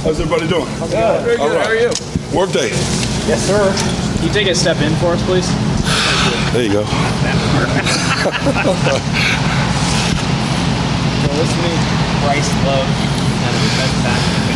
How's everybody doing? How's it going? Very good. Right. How are you? Work day. Yes, sir. Can you take a step in for us, please? There you go. So what's the name? Bryce Love, kind of the best basketball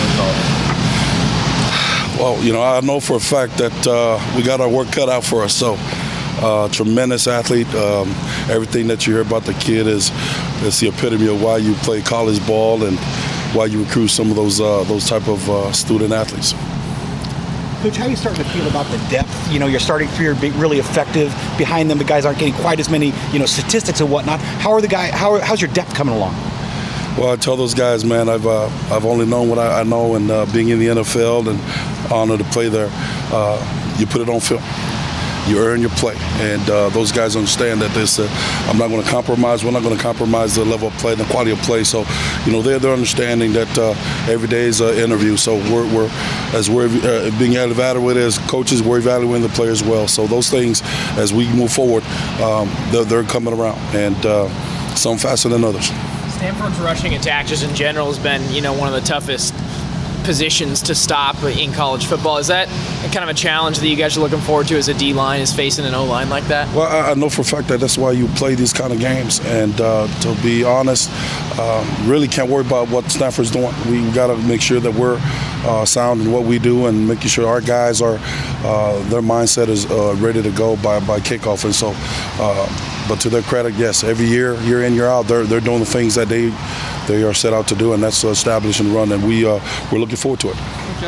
in the world. Well, you know, I know for a fact that we got our work cut out for us. So, tremendous athlete. Everything that you hear about the kid is the epitome of why you play college ball and why you recruit some of those type of student athletes. Coach, how are you starting to feel about the depth? You know, you're starting to be really effective. Behind them, the guys aren't getting quite as many, statistics and whatnot. How's your depth coming along? Well, I tell those guys, man, I've only known what I know, and being in the NFL and honored to play there, you put it on film. You earn your play, and those guys understand that I'm not going to compromise. We're not going to compromise the level of play, the quality of play. So, they're understanding that every day is an interview. So we're being evaluated as coaches, we're evaluating the players well. So those things, as we move forward, they're coming around, and some faster than others. Stanford's rushing attack just in general has been, one of the toughest positions to stop in college football. Is that kind of a challenge that you guys are looking forward to as a D-line, is facing an O-line like that? Well, I know for a fact that's why you play these kind of games. And to be honest, really can't worry about what Stanford's doing. We got to make sure that we're sound in what we do and making sure our guys are, their mindset is ready to go by kickoff. And so, but to their credit, yes, every year in, year out, they're doing the things that they are set out to do, and that's establish and run, and we're looking forward to it.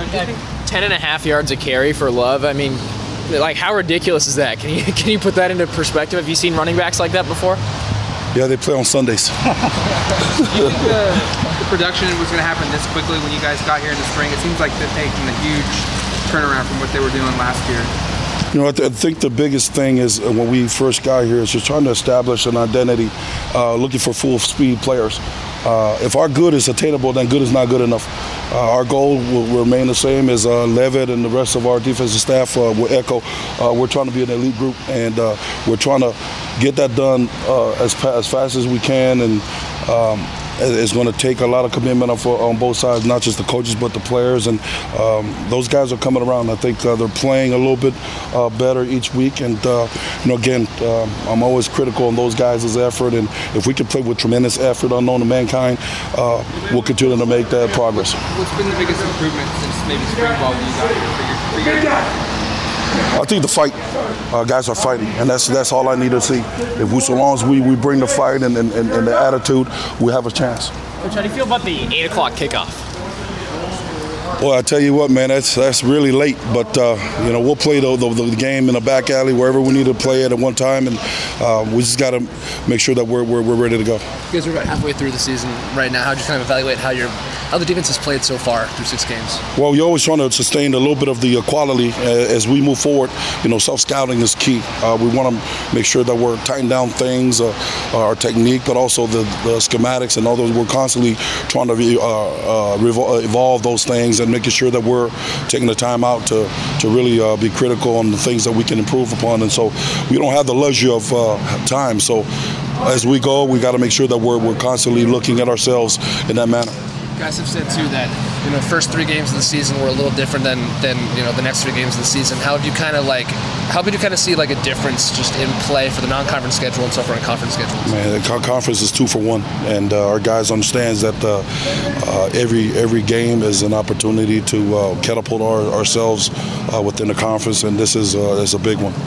10.5 yards a carry for Love. I mean, how ridiculous is that? Can you put that into perspective? Have you seen running backs like that before? Yeah, they play on Sundays. Do you think the production was going to happen this quickly when you guys got here in the spring? It seems like they're taking a huge turnaround from what they were doing last year. I think the biggest thing is when we first got here is just trying to establish an identity, looking for full speed players. If our good is attainable, then good is not good enough. Our goal will remain the same as Levitt and the rest of our defensive staff will echo. We're trying to be an elite group, and we're trying to get that done as fast as we can. And it's going to take a lot of commitment on both sides, not just the coaches but the players. And those guys are coming around. I think they're playing a little bit better each week. And again, I'm always critical on those guys' effort. And if we can play with tremendous effort unknown to mankind, we'll continue to make that progress. What's been the biggest improvement since maybe spring ball when you got here for your I think the fight. Guys are fighting, and that's all I need to see. So long as we bring the fight and the attitude, we have a chance. Coach, how do you feel about the 8 o'clock kickoff? Well, I tell you what, man, that's really late. But we'll play the game in the back alley wherever we need to play it at one time, and we just got to make sure that we're ready to go. You guys are about halfway through the season right now. How do you kind of evaluate how the defense has played so far through 6 games? Well, you're always trying to sustain a little bit of the quality as we move forward. Self-scouting is key. We want to make sure that we're tightening down things, our technique, but also the schematics and all those. We're constantly trying to evolve those things and making sure that we're taking the time out to really be critical on the things that we can improve upon. And so we don't have the luxury of time. So as we go, we got to make sure that we're constantly looking at ourselves in that manner. You guys have said too that the first 3 games of the season were a little different than the next 3 games of the season. How would you kind of see a difference just in play for the non-conference schedule and so far in conference schedules? Man, the conference is 2 for 1, and our guys understands that every game is an opportunity to catapult ourselves within the conference, and this is a big one.